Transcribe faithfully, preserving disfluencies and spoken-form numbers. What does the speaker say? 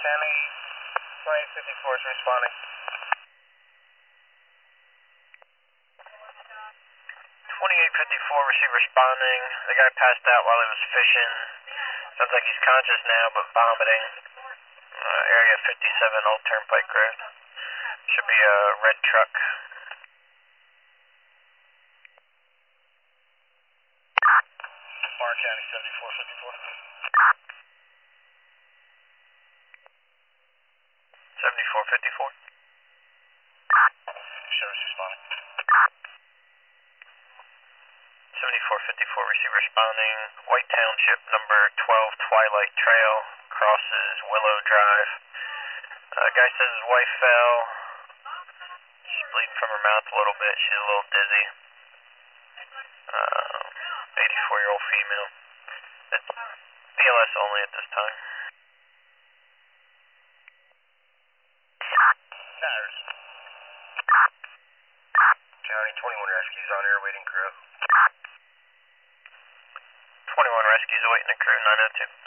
County twenty fifty-four is responding. twenty-eight fifty-four, receive responding. The guy passed out while he was fishing. Sounds like he's conscious now, but vomiting. Uh, area fifty-seven, Old Turnpike Road. Should be a red truck. Bar County seventy-four fifty-four. seventy-four fifty-four. Service responding. seventy-four fifty-four, receive responding. White Township, number twelve, Twilight Trail, crosses Willow Drive. Uh, guy says his wife fell. She's bleeding from her mouth a little bit. She's a little dizzy. Uh, eighty-four-year-old female. It's B L S only at this time. Tires. County twenty-one rescues on air waiting crew. twenty-one rescues awaiting the crew, nine oh two.